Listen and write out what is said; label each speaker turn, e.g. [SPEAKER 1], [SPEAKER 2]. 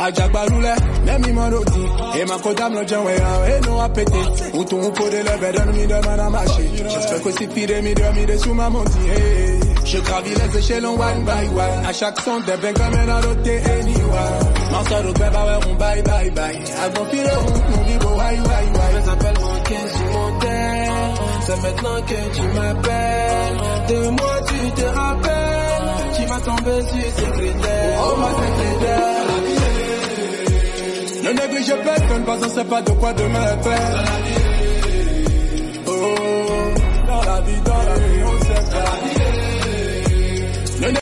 [SPEAKER 1] Ajagbalule, même Morodi. Et ma kodam le John Way, et nous a pété. Où ton pot de lèvres donne mi de man à marcher. J'espère que si pire mi de sous ma montie. Je gravis les échelons one by one. À chaque son, des bengs comme un adopté anyone. M'en route, bébé, on bye bye bye. Avant pire, on dit go why.
[SPEAKER 2] Je m'appelle Rankin sur mon terre. C'est maintenant que tu m'appelles. De moi tu te rappelles. Tu vas tomber sur ces critères.
[SPEAKER 1] Oh ma secrétaire. Ne néglige personne parce qu'on sait pas de quoi demain faire. Oh, dans la vie, on sait pas.